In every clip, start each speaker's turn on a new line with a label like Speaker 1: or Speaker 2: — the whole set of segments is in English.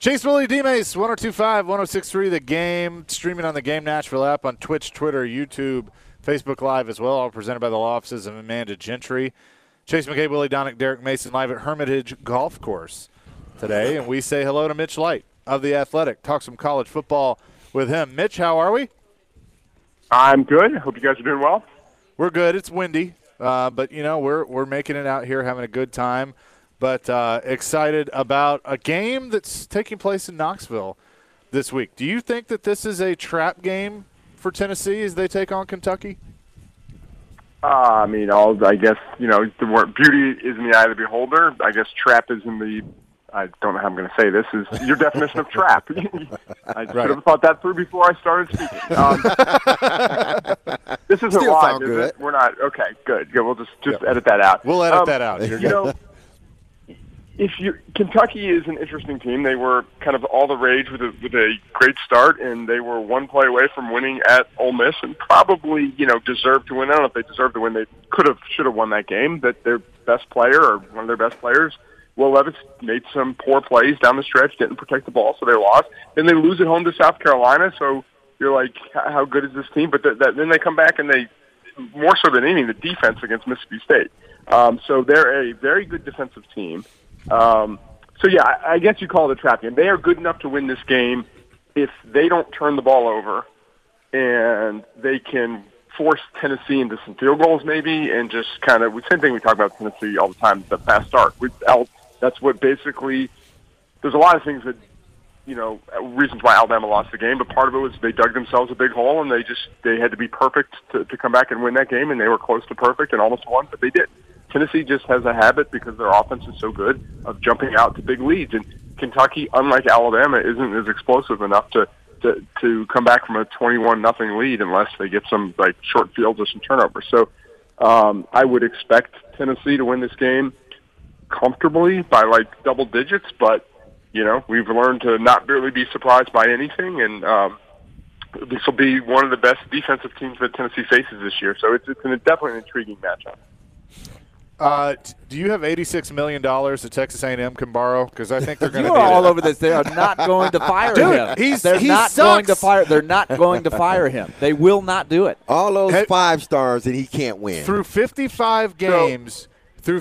Speaker 1: Chase Willie D-Mace, 102.5, 106.3 The Game, streaming on the Game Nashville app on Twitch, Twitter, YouTube, Facebook Live as well, all presented by the law offices of Amanda Gentry. Chase McKay, Willie Donick, Derek Mason live at Hermitage Golf Course today, and we say hello to Mitch Light of The Athletic. Talk some college football with him. Mitch, how are we?
Speaker 2: I'm good. Hope you guys are doing well.
Speaker 1: We're good. It's windy, but, we're making it out here, having a good time. But excited about a game that's taking place in Knoxville this week. Do you think that this is a trap game for Tennessee as they take on Kentucky?
Speaker 2: I guess, the word beauty is in the eye of the beholder. I guess trap is in the – I don't know how I'm going to say this – is your definition of trap. I should have thought that through before I started speaking. This isn't
Speaker 3: Still
Speaker 2: live, is
Speaker 3: good.
Speaker 2: it? We're not – okay, good. We'll just edit that out.
Speaker 1: We'll edit that out. You're good.
Speaker 2: Kentucky is an interesting team. They were kind of all the rage with a great start, and they were one play away from winning at Ole Miss, and probably deserved to win. I don't know if they deserved to win. They should have won that game. That their best player or one of their best players, Will Levis, made some poor plays down the stretch, didn't protect the ball, so they lost. Then they lose at home to South Carolina. So you're like, how good is this team? But then they come back and they, more so than anything, the defense against Mississippi State. So they're a very good defensive team. I guess you call it a trap game. They are good enough to win this game if they don't turn the ball over and they can force Tennessee into some field goals maybe, and just kind of, same thing we talk about Tennessee all the time, the fast start. That's what basically, there's a lot of things that, reasons why Alabama lost the game, but part of it was they dug themselves a big hole and they had to be perfect to come back and win that game, and they were close to perfect and almost won, but they didn't. Tennessee just has a habit, because their offense is so good, of jumping out to big leads. And Kentucky, unlike Alabama, isn't as explosive enough to come back from a 21-0 lead unless they get some short fields or some turnovers. So I would expect Tennessee to win this game comfortably by double digits. But we've learned to not really be surprised by anything, and this will be one of the best defensive teams that Tennessee faces this year. So it's definitely an intriguing matchup.
Speaker 1: Do you have $86 million that Texas A&M can borrow? Because I think they're going to.
Speaker 4: You're all over this. They are not going to fire him. They're not going to fire him. They will not do it.
Speaker 3: All those 5 stars, and he can't win.
Speaker 1: Through 55 games, Kevin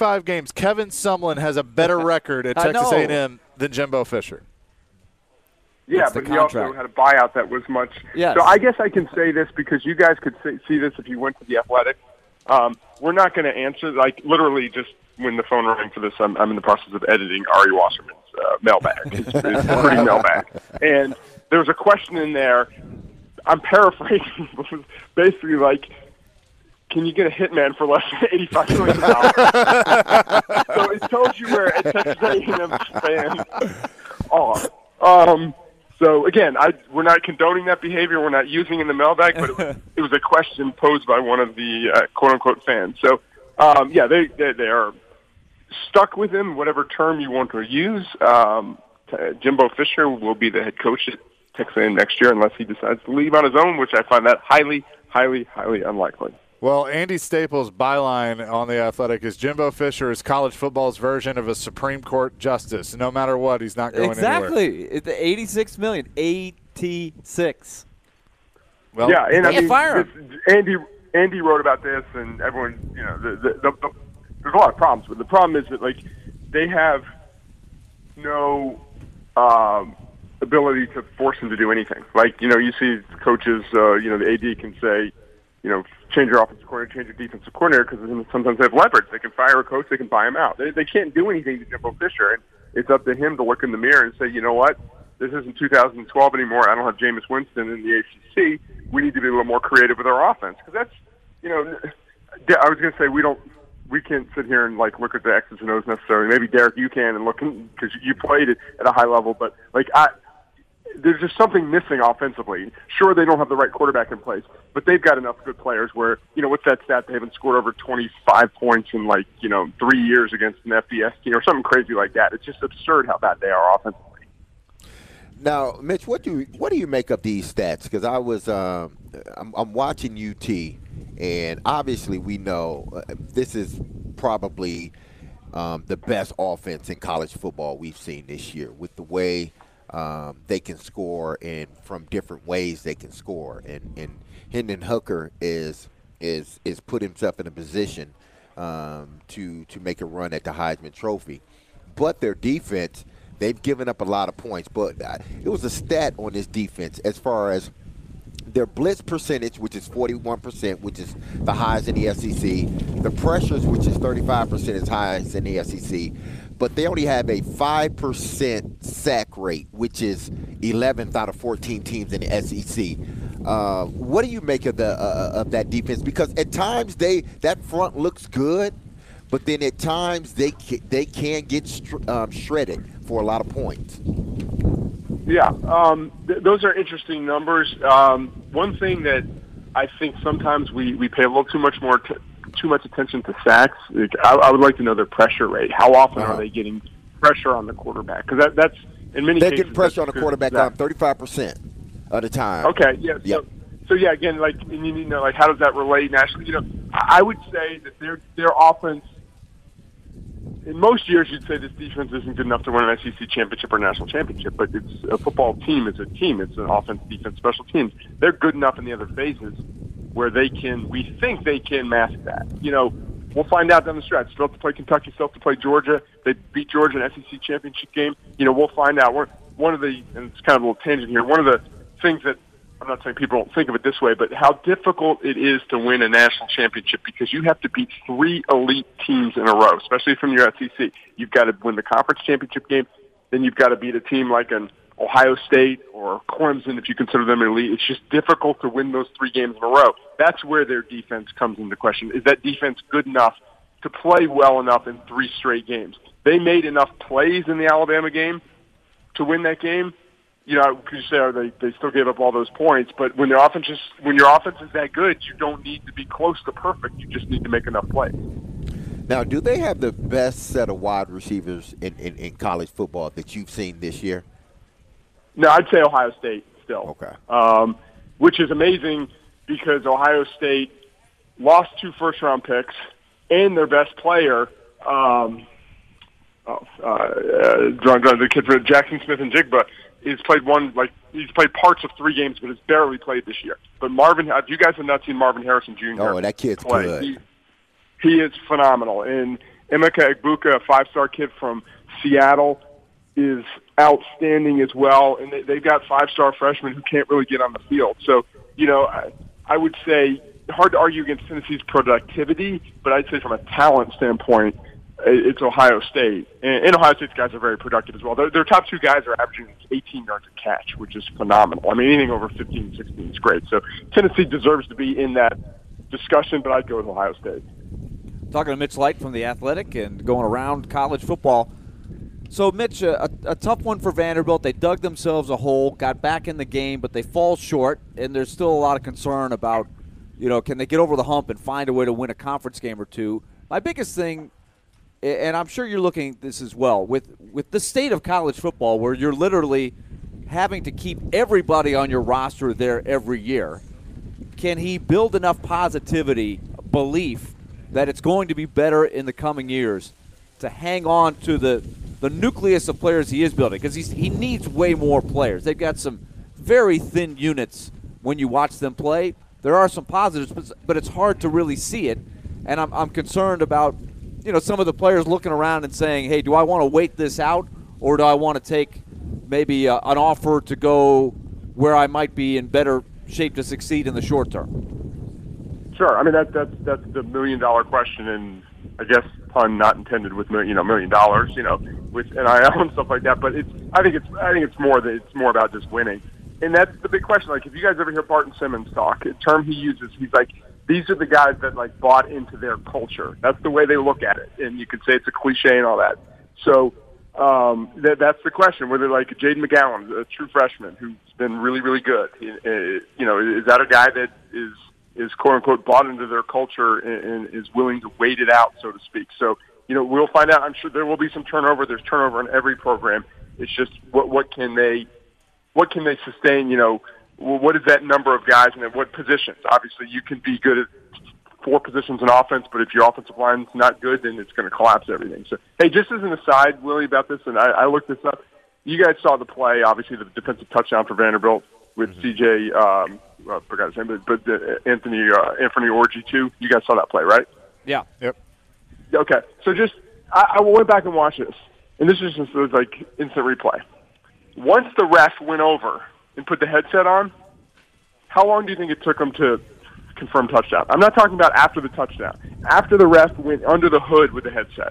Speaker 1: Sumlin has a better record at Texas A&M than Jimbo Fisher.
Speaker 2: Yeah, but he also had a buyout that was much.
Speaker 4: Yes.
Speaker 2: So I guess I can say this because you guys could see this if you went to The Athletic. We're not going to answer, literally just when the phone rang for this, I'm in the process of editing Ari Wasserman's mailbag, his pretty mailbag. And there was a question in there, I'm paraphrasing, it was basically can you get a hitman for less than $85 million? So it tells you where a Texas A&M fans are. So, again, we're not condoning that behavior. We're not using it in the mailbag, but it was a question posed by one of the quote-unquote fans. So, they are stuck with him, whatever term you want to use. Jimbo Fisher will be the head coach at Texas A&M next year unless he decides to leave on his own, which I find that highly, highly, highly unlikely.
Speaker 1: Well, Andy Staples' byline on The Athletic is Jimbo Fisher is college football's version of a Supreme Court justice. No matter what, he's not going anywhere.
Speaker 4: Exactly. The $86 million. 86.
Speaker 1: Well,
Speaker 2: yeah, and
Speaker 4: fire him.
Speaker 2: Andy wrote about this, and everyone, there's a lot of problems. But the problem is that they have no ability to force him to do anything. You see coaches, the AD can say, change your offensive coordinator, change your defensive coordinator, because sometimes they have leverage. They can fire a coach, they can buy him out. They can't do anything to Jimbo Fisher, and it's up to him to look in the mirror and say, you know what, this isn't 2012 anymore. I don't have Jameis Winston in the ACC. We need to be a little more creative with our offense, because that's, I was going to say we can't sit here and look at the X's and O's necessarily. Maybe Derek, you can, and look, because you played it at a high level, but there's just something missing offensively. Sure, they don't have the right quarterback in place, but they've got enough good players where, what's that stat? They haven't scored over 25 points in 3 years against an FBS team or something crazy like that. It's just absurd how bad they are offensively.
Speaker 3: Now, Mitch, what do you make of these stats? Because I was I'm watching UT, and obviously we know this is probably the best offense in college football we've seen this year with the way they can score and from different ways they can score. And Hendon Hooker is put himself in a position to make a run at the Heisman Trophy. But their defense, they've given up a lot of points. But it was a stat on this defense as far as their blitz percentage, which is 41%, which is the highest in the SEC. The pressures, which is 35%, is highest in the SEC. But they only have a 5% sack rate, which is 11th out of 14 teams in the SEC. What do you make of that defense? Because at times that front looks good, but then at times they can get shredded for a lot of points.
Speaker 2: Yeah, those are interesting numbers. One thing that I think sometimes we pay a little too much attention to sacks. I would like to know their pressure rate. How often are they getting pressure on the quarterback? Because that's in many cases.
Speaker 3: They get pressure on the quarterback 35% of the time.
Speaker 2: Okay, yeah.
Speaker 3: Yep.
Speaker 2: So yeah, again, like how does that relate nationally? I would say that their offense. In most years, you'd say this defense isn't good enough to win an SEC championship or national championship, but it's a football team. It's a team. It's an offense, defense, special teams. They're good enough in the other phases where we think they can mask that. We'll find out down the stretch. Still have to play Kentucky, still have to play Georgia. They beat Georgia in an SEC championship game. We'll find out. And it's kind of a little tangent here, one of the things that, I'm not saying people don't think of it this way, but how difficult it is to win a national championship because you have to beat 3 elite teams in a row, especially from your SEC. You've got to win the conference championship game, then you've got to beat a team like an Ohio State or Clemson if you consider them an elite. It's just difficult to win those 3 games in a row. That's where their defense comes into question. Is that defense good enough to play well enough in 3 straight games? They made enough plays in the Alabama game to win that game. Could you say they still gave up all those points? But when your offense is that good, you don't need to be close to perfect. You just need to make enough plays.
Speaker 3: Now, do they have the best set of wide receivers in college football that you've seen this year?
Speaker 2: No, I'd say Ohio State still.
Speaker 3: Okay.
Speaker 2: Which is amazing because Ohio State lost 2 first-round picks and their best player, the kid for Jackson Smith and Jigba. He's played parts of 3 games, but has barely played this year. But you guys have not seen Marvin Harrison Jr.
Speaker 3: Oh, that kid's
Speaker 2: play.
Speaker 3: good.
Speaker 2: He is phenomenal. And Emeka Egbuka, a 5-star kid from Seattle, is outstanding as well. And they've got 5-star freshmen who can't really get on the field. So, I would say hard to argue against Tennessee's productivity, but I'd say from a talent standpoint, it's Ohio State. And Ohio State's guys are very productive as well. Their top 2 guys are averaging 18 yards a catch, which is phenomenal. I mean, anything over 15, 16 is great. So Tennessee deserves to be in that discussion, but I'd go with Ohio State.
Speaker 4: Talking to Mitch Light from The Athletic and going around college football. So, Mitch, a tough one for Vanderbilt. They dug themselves a hole, got back in the game, but they fall short, and there's still a lot of concern about, can they get over the hump and find a way to win a conference game or 2? My biggest thing, and I'm sure you're looking at this as well, with the state of college football where you're literally having to keep everybody on your roster there every year, can he build enough positivity, belief, that it's going to be better in the coming years to hang on to the nucleus of players he is building? Because he needs way more players. They've got some very thin units when you watch them play. There are some positives, but it's hard to really see it. And I'm concerned about some of the players looking around and saying, hey, do I want to wait this out, or do I want to take maybe an offer to go where I might be in better shape to succeed in the short term?
Speaker 2: Sure. I mean, that's the $1 million question, and I guess pun not intended with $1 million, with NIL and stuff like that. But I think it's more about just winning, and that's the big question. Like, if you guys ever hear Barton Simmons talk, a term he uses, he's like, these are the guys that bought into their culture. That's the way they look at it, and you could say it's a cliche and all that. So that's the question. Whether Jaden McGowan, a true freshman who's been really, really good, is that a guy that is quote unquote bought into their culture and is willing to wait it out, so to speak. So we'll find out. I'm sure there will be some turnover. There's turnover in every program. It's just what can they sustain? What is that number of guys and at what positions? Obviously, you can be good at 4 positions in offense, but if your offensive line's not good, then it's going to collapse everything. So, hey, just as an aside, Willie, about this, and I looked this up. You guys saw the play, obviously, the defensive touchdown for Vanderbilt with CJ, I forgot his name, but Anthony Orji, too. You guys saw that play, right?
Speaker 4: Yeah.
Speaker 1: Yep.
Speaker 2: Okay. So just, I went back and watched this, and this is just like instant replay. Once the ref went over and put the headset on, how long do you think it took him to confirm touchdown? I'm not talking about after the touchdown. After the ref went under the hood with the headset.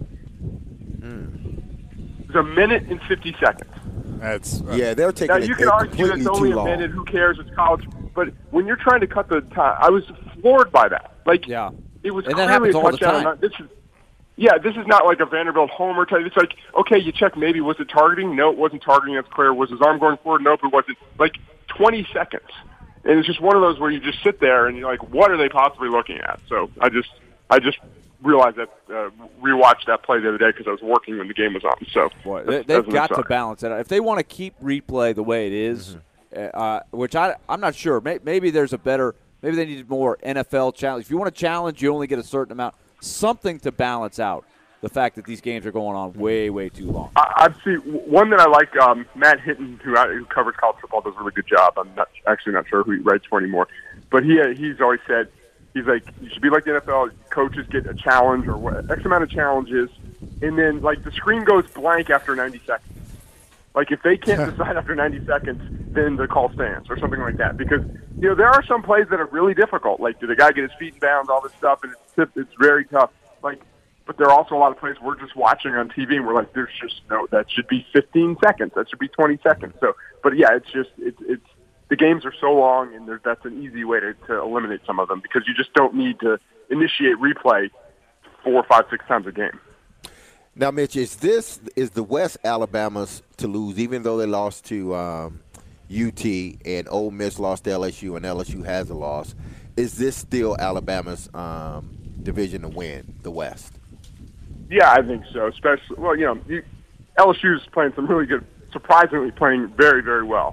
Speaker 2: It was 1 minute and 50 seconds.
Speaker 1: That's
Speaker 3: Yeah, they're taking
Speaker 2: Now,
Speaker 3: it
Speaker 2: you can argue
Speaker 3: completely
Speaker 2: it's only
Speaker 3: too
Speaker 2: a
Speaker 3: long.
Speaker 2: minute. Who cares? It's college. But when you're trying to cut the time, I was floored by that. Like,
Speaker 4: Yeah.
Speaker 2: it was
Speaker 4: And that
Speaker 2: clearly
Speaker 4: happens
Speaker 2: a
Speaker 4: all the
Speaker 2: touchdown.
Speaker 4: time.
Speaker 2: This is not like a Vanderbilt homer type. It's like, okay, you check maybe, was it targeting? No, it wasn't targeting. That's clear. Was his arm going forward? Nope, it wasn't. Like 20 seconds. And it's just one of those where you just sit there and you're like, what are they possibly looking at? So I just realized that, rewatched that play the other day because I was working when the game was on. So
Speaker 4: Boy,
Speaker 2: that's
Speaker 4: they've
Speaker 2: an
Speaker 4: got to
Speaker 2: aside.
Speaker 4: balance it. If they want to keep replay the way it is, which I'm not sure. Maybe there's a better. Maybe they need more NFL challenge. If you want to challenge, you only get a certain amount. Something to balance out the fact that these games are going on way, way too long.
Speaker 2: I've seen one that I like. Matt Hinton, who covers college football, does a really good job. I'm not sure who he writes for anymore, but he's always said, he's like, you should be like the NFL. Coaches get a challenge or what, X amount of challenges, and then like the screen goes blank after 90 seconds. Like if they can't decide after 90 seconds, then the call stands or something like that. Because there are some plays that are really difficult. Like, did the guy get his feet in bounds? All this stuff, and it's very tough. Like, but there are also a lot of plays we're just watching on TV, and we're like, there's just no. That should be 15 seconds. That should be 20 seconds. So, but yeah, it's just it's the games are so long, and that's an easy way to eliminate some of them because you just don't need to initiate replay 4, 5, 6 times a game.
Speaker 3: Now, Mitch, is the West Alabama's to lose, even though they lost to UT and Ole Miss lost to LSU and LSU has a loss? Is this still Alabama's division to win, the West? Yeah,
Speaker 2: I think so. Especially, LSU's playing some really good, surprisingly playing very, very well.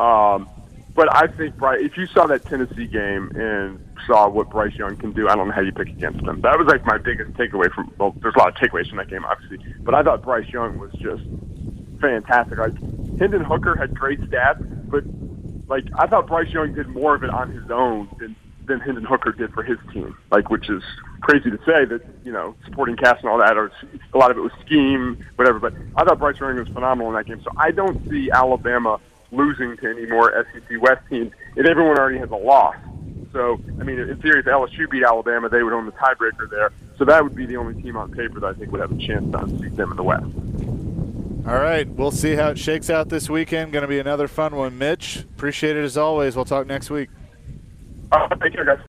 Speaker 2: But I think, if you saw that Tennessee game and saw what Bryce Young can do, I don't know how you pick against them. That was like my biggest takeaway from. Well, there's a lot of takeaways from that game, obviously, but I thought Bryce Young was just fantastic. Like Hendon Hooker had great stats, but like I thought Bryce Young did more of it on his own than Hendon Hooker did for his team. Like, which is crazy to say that supporting cast and all that, or a lot of it was scheme, whatever. But I thought Bryce Young was phenomenal in that game. So I don't see Alabama losing to any more SEC West teams, and everyone already has a loss. So, I mean, in theory, if LSU beat Alabama, they would own the tiebreaker there. So that would be the only team on paper that I think would have a chance to unseat them in the West.
Speaker 1: All right, we'll see how it shakes out this weekend. Going to be another fun one, Mitch. Appreciate it as always. We'll talk next week.
Speaker 2: Take care, guys.